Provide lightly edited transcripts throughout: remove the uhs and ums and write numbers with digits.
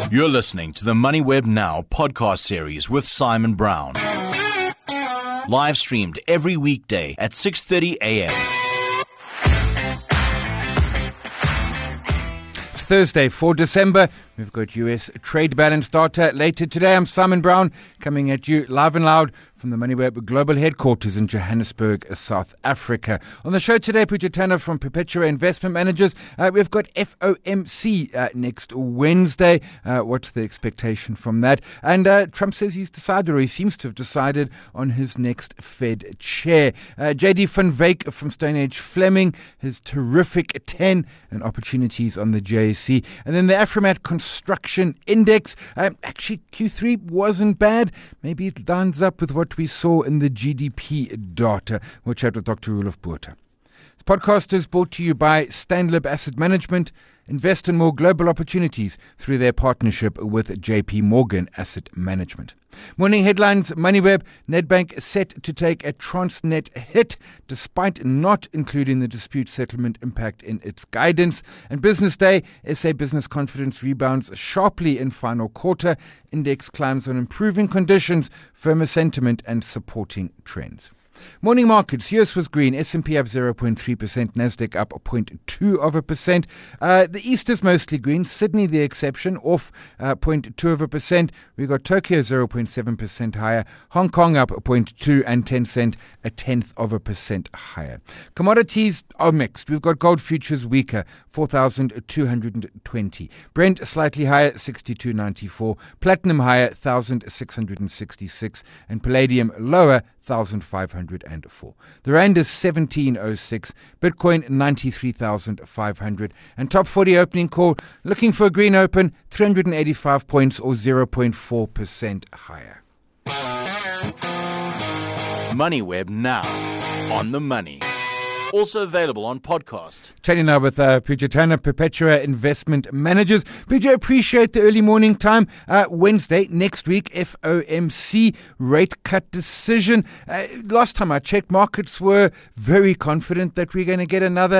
You're listening to the MoneyWeb Now podcast series with Simon Brown. Live streamed every weekday at 6:30 a.m. It's Thursday, 4 December. We've got US trade balance data later today. I'm Simon Brown, coming at you live and loud from the MoneyWeb Global Headquarters in Johannesburg, South Africa. On the show today, Pooja Tanner from Perpetua Investment Managers. We've got FOMC next Wednesday. What's the expectation from that? And Trump says he's decided, or he seems to have decided, on his next Fed chair. JD van Wyk from Stonehage Fleming, his terrific 10 and opportunities on the JSE. And then the Afromat Construction Index. Actually, Q3 wasn't bad. Maybe it lines up with what we saw in the GDP data. We'll chat with Dr. Roelof Botha. This podcast is brought to you by Stanlib Asset Management. Invest in more global opportunities through their partnership with JP Morgan Asset Management. Morning headlines: MoneyWeb, Nedbank set to take a Transnet hit despite not including the dispute settlement impact in its guidance. And Business Day, SA business confidence rebounds sharply in final quarter. Index climbs on improving conditions, firmer sentiment and supporting trends. Morning markets. US was green. S&P up 0.3%. Nasdaq up 0.2%. The East is mostly green. Sydney the exception, off 0.2%. We got Tokyo 0.7% higher. Hong Kong up 0.2 and Tencent 0.1% higher. Commodities are mixed. We've got gold futures weaker, 4,220. Brent slightly higher, 62.94. Platinum higher, 1,666. And palladium lower, 1,504. The rand is 17.06. Bitcoin 93,500. And top 40 opening call, looking for a green open, 385 points or 0.4% higher. MoneyWeb Now, on the money. Also available on podcast. Chatting now with Pooja Tanner, Perpetua Investment Managers. Pooja, appreciate the early morning time. Wednesday, next week, FOMC rate cut decision. Last time I checked, markets were very confident that we're going to get another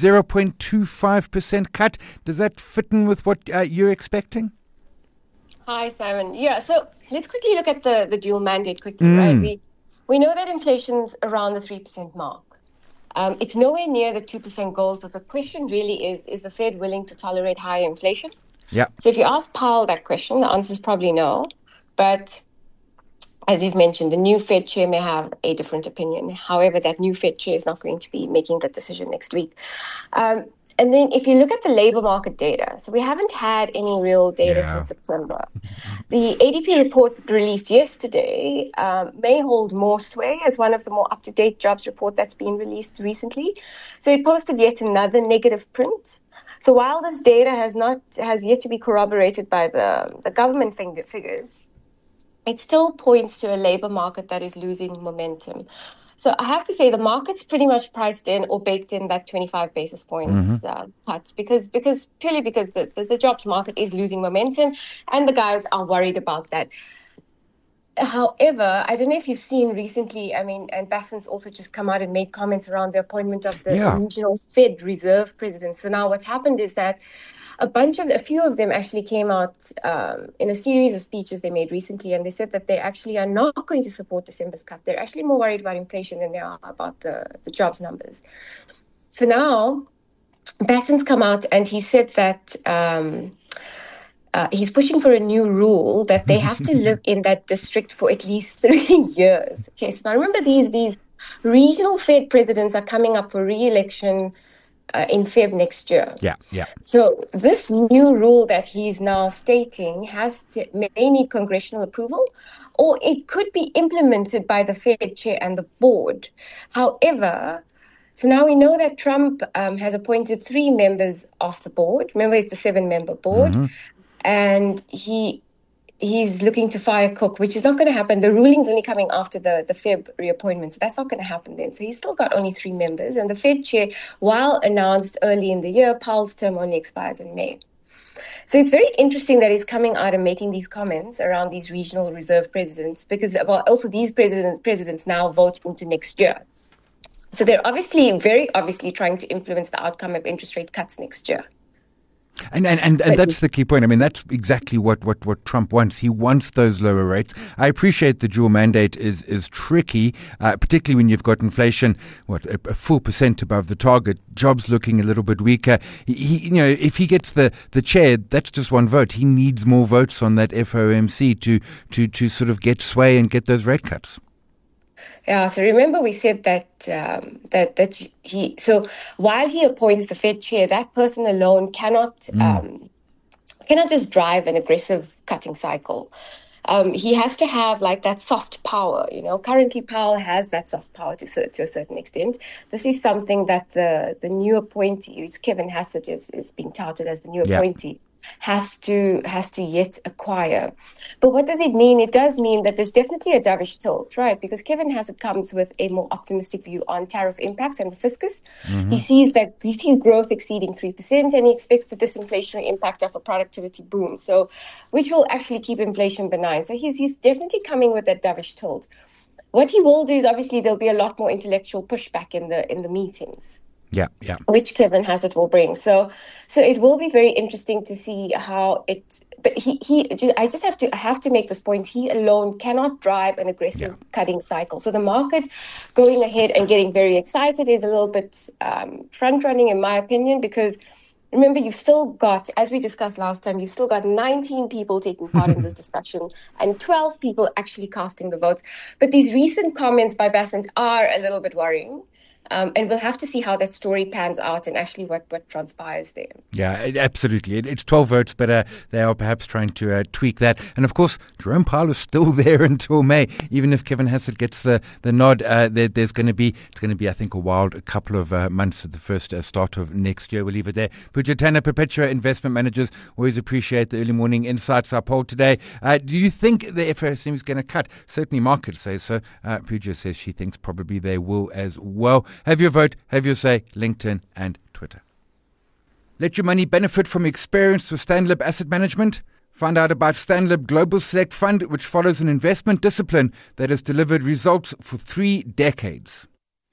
0.25% cut. Does that fit in with what you're expecting? Hi, Simon. Yeah, so let's quickly look at the dual mandate quickly, right? We know that inflation's around the 3% mark. It's nowhere near the 2% goal. So the question really is the Fed willing to tolerate higher inflation? Yeah. So if you ask Powell that question, the answer is probably no. But as you've mentioned, the new Fed chair may have a different opinion. However, that new Fed chair is not going to be making that decision next week. And then if you look at the labor market data, so we haven't had any real data since September. The ADP report released yesterday may hold more sway as one of the more up-to-date jobs report that's been released recently. So it posted yet another negative print. So while this data has yet to be corroborated by the government figures, it still points to a labor market that is losing momentum. So I have to say the market's pretty much priced in or baked in that 25 basis points cut because the jobs market is losing momentum and the guys are worried about that. However, I don't know if you've seen recently, and Bassen's also just come out and made comments around the appointment of the regional Fed Reserve president. So now what's happened is that a few of them actually came out in a series of speeches they made recently, and they said that they actually are not going to support December's cut. They're actually more worried about inflation than they are about the jobs numbers. So now, Bassen's come out and he said that he's pushing for a new rule that they have to live in that district for at least 3 years. Okay, so now remember these regional Fed presidents are coming up for re-election in Feb next year. Yeah. So this new rule that he's now stating may need congressional approval, or it could be implemented by the Fed chair and the board. However, so now we know that Trump has appointed 3 members of the board. Remember, it's a 7-member board, and he's looking to fire Cook, which is not going to happen. The ruling's only coming after the Feb reappointment, so that's not going to happen then. So he's still got only 3 members. And the Fed chair, while announced early in the year, Powell's term only expires in May. So it's very interesting that he's coming out and making these comments around these regional reserve presidents because, also these presidents now vote into next year. So they're very obviously trying to influence the outcome of interest rate cuts next year. And that's the key point. I mean, that's exactly what Trump wants. He wants those lower rates. I appreciate the dual mandate is tricky, particularly when you've got inflation, a full % above the target, jobs looking a little bit weaker. If he gets the chair, that's just one vote. He needs more votes on that FOMC to sort of get sway and get those rate cuts. Yeah, so remember we said that so while he appoints the Fed chair, that person alone cannot just drive an aggressive cutting cycle. He has to have like that soft power. Currently Powell has that soft power to a certain extent. This is something that the new appointee, Kevin Hassett is being touted as the new appointee, has to yet acquire. But what does it mean? It does mean that there's definitely a dovish tilt, right? Because Kevin Hassett comes with a more optimistic view on tariff impacts and the fiscus. Mm-hmm. He sees growth exceeding 3%, and he expects the disinflationary impact of a productivity boom, so which will actually keep inflation benign. So he's definitely coming with that dovish tilt. What he will do is obviously there'll be a lot more intellectual pushback in the meetings. Yeah. Which Kevin Hassett will bring. So it will be very interesting to see how it. But I have to make this point. He alone cannot drive an aggressive cutting cycle. So the market going ahead and getting very excited is a little bit front running, in my opinion, because remember, you've still got, as we discussed last time, you've still got 19 people taking part in this discussion and 12 people actually casting the votes. But these recent comments by Bassent are a little bit worrying. And we'll have to see how that story pans out and actually what transpires there. Yeah, absolutely. It's 12 votes, but they are perhaps trying to tweak that. And of course, Jerome Powell is still there until May. Even if Kevin Hassett gets the nod, it's going to be, I think, a wild couple of months at the first start of next year. We'll leave it there. Pooja Tana, Perpetua Investment Managers, always appreciate the early morning insights. Our poll today. Do you think the FOMC is going to cut? Certainly markets say so. Pooja says she thinks probably they will as well. Have your vote, have your say, LinkedIn and Twitter. Let your money benefit from experience with Stanlib Asset Management. Find out about Stanlib Global Select Fund, which follows an investment discipline that has delivered results for 3 decades.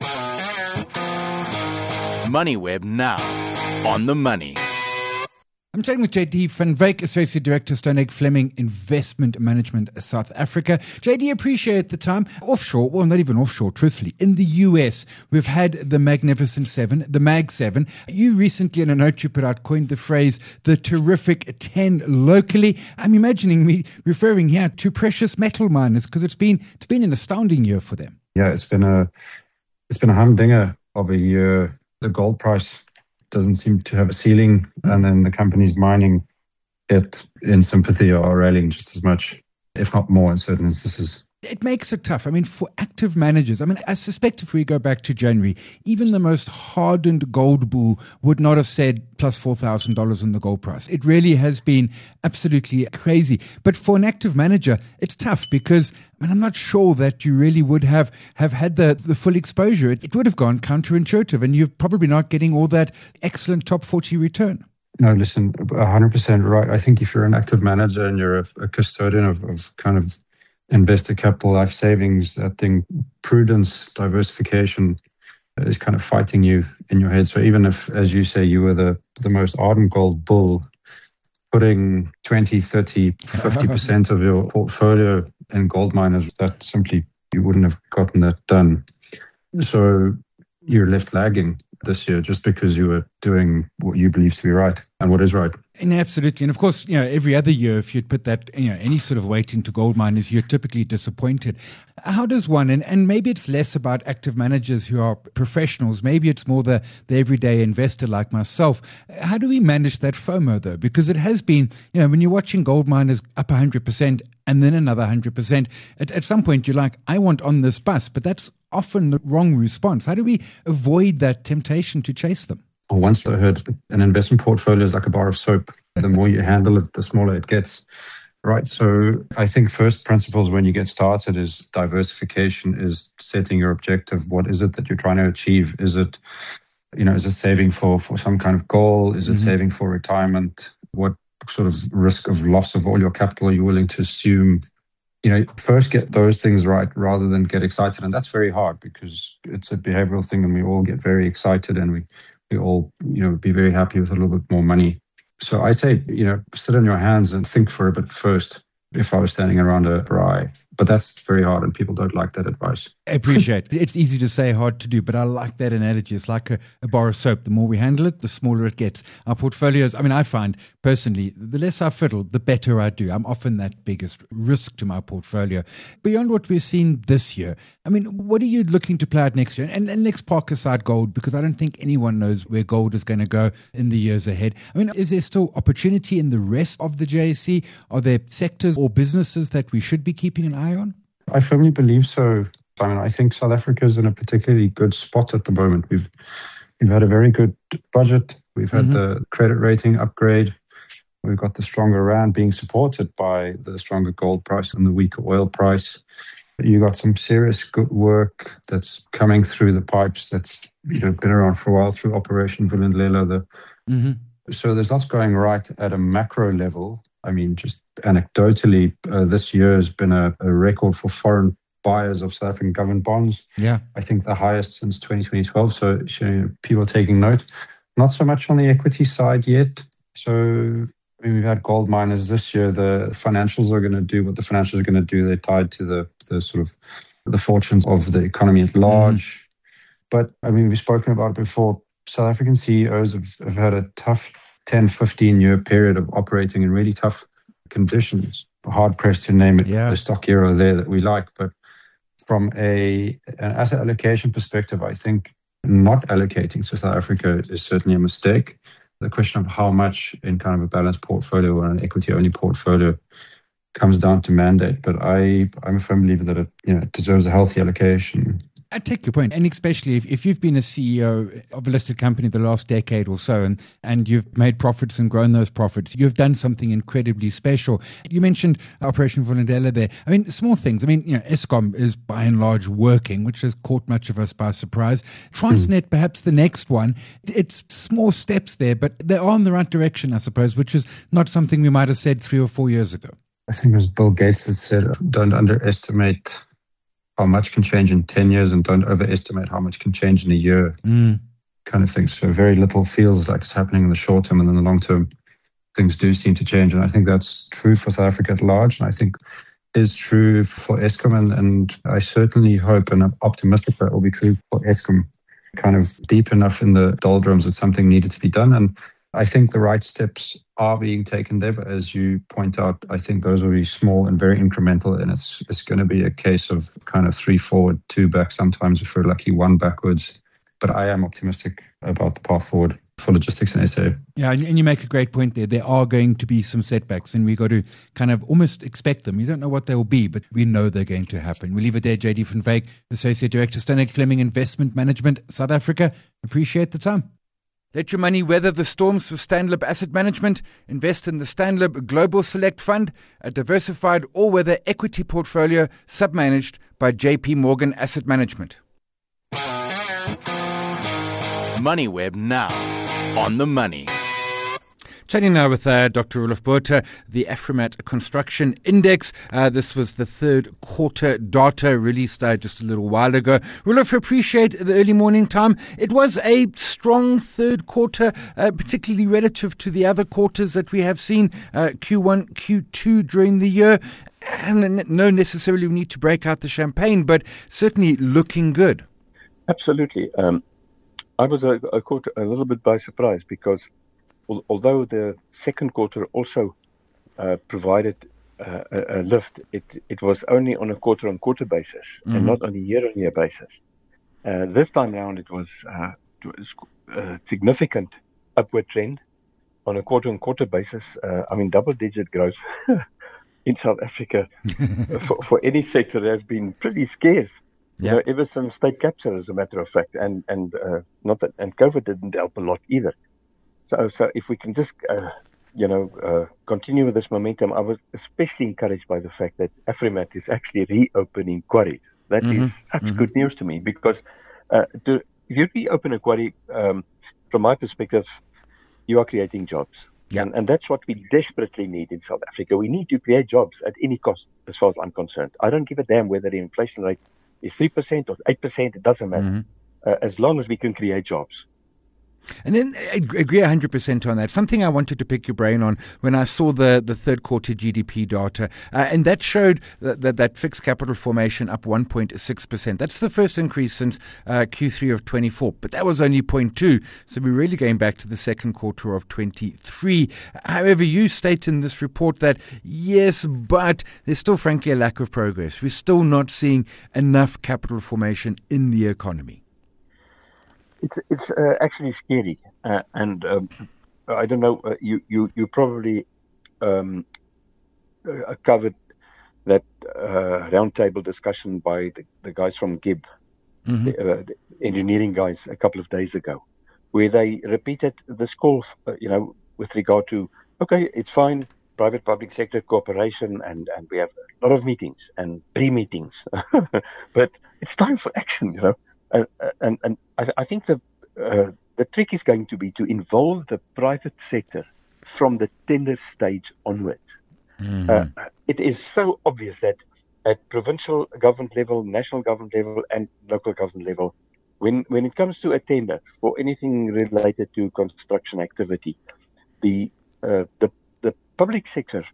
MoneyWeb now on the money. I'm chatting with JD van Wyk, Associate Director, Stoneegg Fleming Investment Management, South Africa. JD, appreciate the time. Offshore, well, not even offshore, truthfully. In the US, we've had the Magnificent Seven, the Mag 7. You recently, in a note you put out, coined the phrase, the terrific 10 locally. I'm imagining me referring here to precious metal miners because it's been an astounding year for them. Yeah, it's been a humdinger of a year. The gold price doesn't seem to have a ceiling, and then the companies mining it in sympathy are rallying just as much, if not more in certain instances. It makes it tough. I mean, for active managers, I suspect if we go back to January, even the most hardened gold bull would not have said plus $4,000 in the gold price. It really has been absolutely crazy. But for an active manager, it's tough because I'm not sure that you really would have had the full exposure. It would have gone counterintuitive, and you're probably not getting all that excellent top 40 return. No, listen, 100% right. I think if you're an active manager and you're a custodian of kind of investor capital, life savings, I think prudence, diversification is kind of fighting you in your head. So even if, as you say, you were the most ardent gold bull, putting 20, 30, 50% of your portfolio in gold miners, that simply, you wouldn't have gotten that done. So you're left lagging this year just because you were doing what you believe to be right and what is right. And absolutely. And of course, every other year, if you'd put that, any sort of weight into gold miners, you're typically disappointed. How does one, and maybe it's less about active managers who are professionals, maybe it's more the everyday investor like myself. How do we manage that FOMO though? Because it has been, when you're watching gold miners up 100% and then another 100%, at some point you're like, I want on this bus, but that's often the wrong response. How do we avoid that temptation to chase them? Once I heard an investment portfolio is like a bar of soap. The more you handle it, the smaller it gets. Right. So I think first principles when you get started is diversification, is setting your objective. What is it that you're trying to achieve? Is it, is it saving for some kind of goal? Is it saving for retirement? What sort of risk of loss of all your capital are you willing to assume? First get those things right rather than get excited. And that's very hard because it's a behavioral thing and we all get very excited and we all, be very happy with a little bit more money. So I say, sit on your hands and think for a bit first if I was standing around a braai. But that's very hard and people don't like that advice. I appreciate it. It's easy to say, hard to do, but I like that analogy. It's like a bar of soap. The more we handle it, the smaller it gets. Our portfolios, I find personally, the less I fiddle, the better I do. I'm often that biggest risk to my portfolio. Beyond what we've seen this year, what are you looking to play out next year? And let's park aside gold, because I don't think anyone knows where gold is going to go in the years ahead. Is there still opportunity in the rest of the JSE? Are there sectors or businesses that we should be keeping an eye on? I firmly believe so, Simon. I think South Africa is in a particularly good spot at the moment. We've had a very good budget. We've had the credit rating upgrade. We've got the stronger rand being supported by the stronger gold price and the weaker oil price. You got some serious good work that's coming through the pipes that's been around for a while through Operation Vulindlela. So there's lots going right at a macro level. Just anecdotally, this year has been a record for foreign buyers of South African government bonds. Yeah, I think the highest since 2012. So people are taking note. Not so much on the equity side yet. So we've had gold miners this year. The financials are going to do what the financials are going to do. They're tied to the sort of the fortunes of the economy at large. But we've spoken about it before. South African CEOs have had a tough 10, 15-year period of operating in really tough conditions. Hard-pressed to name it a stock hero there that we like. But from an asset allocation perspective, I think not allocating to South Africa is certainly a mistake. The question of how much in kind of a balanced portfolio or an equity-only portfolio comes down to mandate. But I'm a firm believer that it deserves a healthy allocation. I take your point, and especially if you've been a CEO of a listed company the last decade or so, and you've made profits and grown those profits, you've done something incredibly special. You mentioned Operation Vulindlela there. Small things. Eskom is by and large working, which has caught much of us by surprise. Transnet, perhaps the next one. It's small steps there, but they're on the right direction, I suppose, which is not something we might have said 3 or 4 years ago. I think it was Bill Gates that said, don't underestimate how much can change in 10 years and don't overestimate how much can change in a year, kind of thing. So very little feels like it's happening in the short term, and in the long term, things do seem to change. And I think that's true for South Africa at large, and I think is true for Eskom. And I certainly hope, and I'm optimistic that it will be true for Eskom, kind of deep enough in the doldrums that something needed to be done. And I think the right steps are being taken there, but as you point out, I think those will be small and very incremental, and it's going to be a case of kind of 3 forward, 2 back, sometimes if we're lucky, 1 backwards. But I am optimistic about the path forward for logistics in SA. Yeah, and you make a great point there. There are going to be some setbacks, and we got to kind of almost expect them. We don't know what they will be, but we know they're going to happen. We leave it there. JD van Wyk, Associate Director, Stanek Fleming Investment Management, South Africa. Appreciate the time. Let your money weather the storms with Stanlib Asset Management. Invest in the Stanlib Global Select Fund, a diversified all-weather equity portfolio submanaged by JP Morgan Asset Management. MoneyWeb now on the money. Chatting now with Dr. Roelof Botha, the Afrimat Construction Index. This was the third quarter data released just a little while ago. Roelof, appreciate the early morning time. It was a strong third quarter, particularly relative to the other quarters that we have seen, Q1, Q2 during the year. And no necessarily we need to break out the champagne, but certainly looking good. Absolutely. I was caught a little bit by surprise because although the second quarter also provided a lift, it was only on a quarter-on-quarter basis and not on a year-on-year basis. This time around, it was a significant upward trend on a quarter-on-quarter basis. Double-digit growth in South Africa for any sector has been pretty scarce. Yeah. Ever since state capture, as a matter of fact, and COVID didn't help a lot either. So if we can just, continue with this momentum, I was especially encouraged by the fact that Afrimat is actually reopening quarries. That is such good news to me because if you reopen a quarry, from my perspective, you are creating jobs. Yeah. And that's what we desperately need in South Africa. We need to create jobs at any cost, as far as I'm concerned. I don't give a damn whether the inflation rate is 3% or 8%. It doesn't matter. As long as we can create jobs. And then I agree 100% on that. Something I wanted to pick your brain on when I saw the third quarter GDP data, and that showed that fixed capital formation up 1.6%. That's the first increase since Q3 of 24, but that was only 0.2. So we're really going back to the second quarter of 23. However, you state in this report that yes, but there's still frankly a lack of progress. We're still not seeing enough capital formation in the economy. It's actually scary, and I don't know. You probably covered that roundtable discussion by the guys from GIB, the engineering guys, a couple of days ago, where they repeated this call, with regard to it's fine, private public sector cooperation, and we have a lot of meetings and pre-meetings, but it's time for action, And I think the trick is going to be to involve the private sector from the tender stage onwards. It is so obvious that at provincial government level, national government level, and local government level, when it comes to a tender for anything related to construction activity, the public sector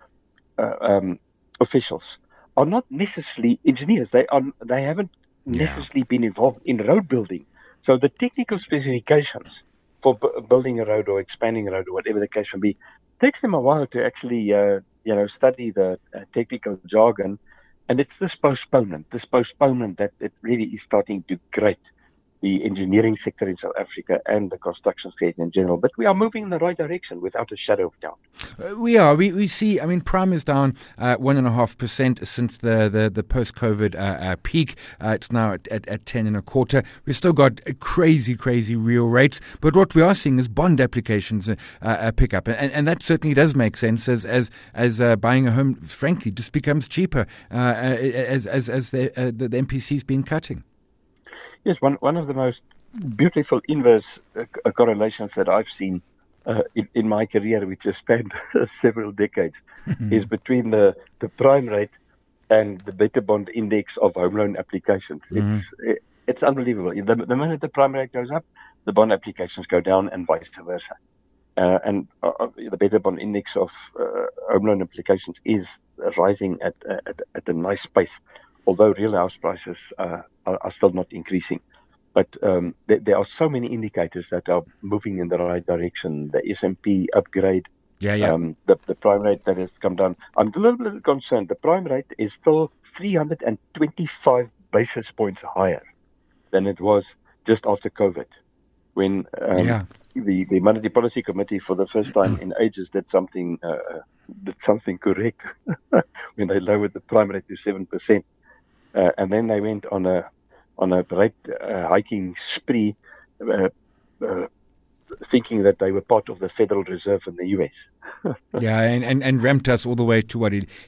officials are not necessarily engineers. They haven't necessarily been involved in road building. So the technical specifications for building a road or expanding a road or whatever the case may be takes them a while to actually, study the technical jargon. And it's this postponement that it really is starting to grate the engineering sector in South Africa and the construction sector in general. But we are moving in the right direction without a shadow of doubt. We are. We see, prime is down 1.5% since the post-COVID peak. It's now at 10.25. We've still got crazy real rates. But what we are seeing is bond applications pick up. And that certainly does make sense as buying a home, frankly, just becomes cheaper as the MPC's been cutting. Yes, one of the most beautiful inverse correlations that I've seen in my career, which has spanned several decades, is between the prime rate and the beta bond index of home loan applications. It's unbelievable. The minute the prime rate goes up, the bond applications go down, and vice versa. And the beta bond index of home loan applications is rising at a nice pace, although real house prices are still not increasing. But there are so many indicators that are moving in the right direction. The S&P upgrade, the prime rate that has come down. I'm a little bit concerned. The prime rate is still 325 basis points higher than it was just after COVID, when the Monetary Policy Committee, for the first time in ages, did something correct when they lowered the prime rate to 7%. And then they went on a rate hiking spree, thinking that they were part of the Federal Reserve in the US. and ramped us all the way to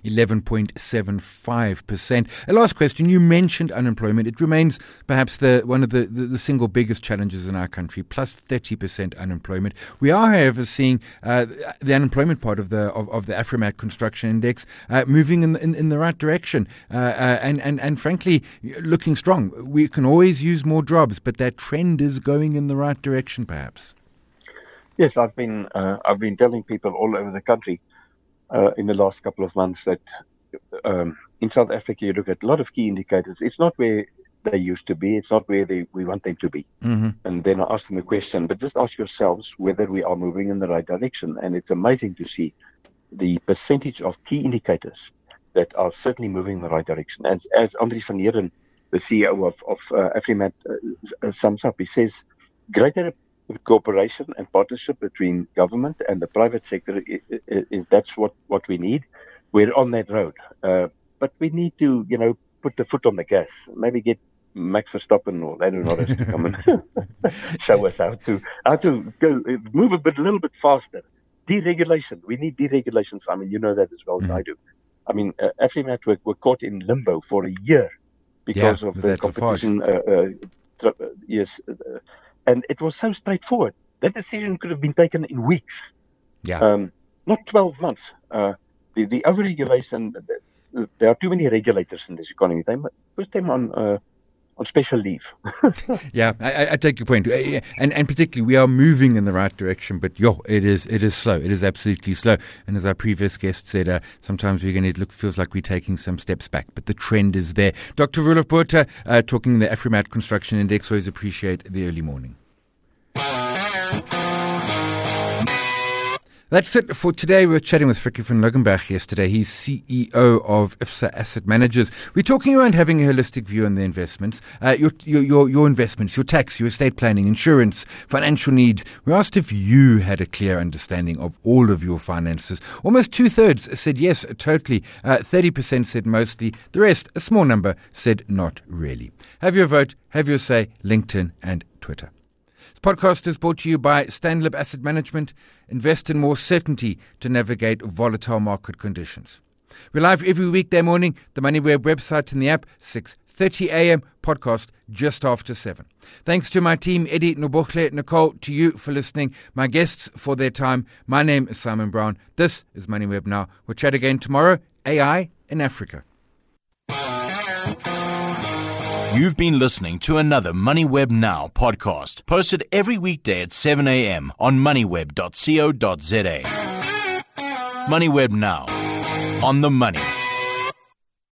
11.75%. A last question: you mentioned unemployment. It remains perhaps one of the single biggest challenges in our country, plus 30% unemployment. We are, however, seeing the unemployment part of the Afrimat Construction Index moving in the right direction, and frankly looking strong. We can always use more jobs, but that trend is going in the right direction, perhaps. Yes, I've been telling people all over the country in the last couple of months that in South Africa you look at a lot of key indicators. It's not where they used to be. It's not where we want them to be. And then I ask them a question, but just ask yourselves whether we are moving in the right direction. And it's amazing to see the percentage of key indicators that are certainly moving in the right direction. As Andries van Heerden, the CEO of Afrimat, sums up, he says, greater cooperation and partnership between government and the private sector that's what we need. We're on that road, but we need to put the foot on the gas. Maybe get Max Verstappen or Lando Norris to come and show us how to go move a little bit faster. Deregulation. We need deregulation, Simon. You know that as well as I do. I mean, Afrimat were caught in limbo for a year because of the competition. And it was so straightforward. That decision could have been taken in weeks, not 12 months. The overregulation, there are too many regulators in this economy. They must put them on special leave. Yeah, I take your point, and particularly we are moving in the right direction, but it is slow. It is absolutely slow. And as our previous guest said, sometimes feels like we're taking some steps back, but the trend is there. Dr. Roelof Botha, talking the Afrimat Construction Index. Always appreciate the early morning. That's it for today. We were chatting with Frikkie van Logenberg yesterday. He's CEO of IFSA Asset Managers. We're talking around having a holistic view on the investments, your investments, your tax, your estate planning, insurance, financial needs. We asked if you had a clear understanding of all of your finances. Almost 2/3 said yes, totally. 30% said mostly. The rest, a small number, said not really. Have your vote, have your say, LinkedIn and Twitter. This podcast is brought to you by Stanlib Asset Management. Invest in more certainty to navigate volatile market conditions. We're live every weekday morning, the MoneyWeb website and the app, 6:30 a.m., podcast just after 7. Thanks to my team, Eddie, Nobokle, Nicole, to you for listening, my guests for their time. My name is Simon Brown. This is MoneyWeb Now. We'll chat again tomorrow, AI in Africa. You've been listening to another MoneyWeb Now podcast, posted every weekday at 7 a.m. on moneyweb.co.za. MoneyWeb Now, on the money.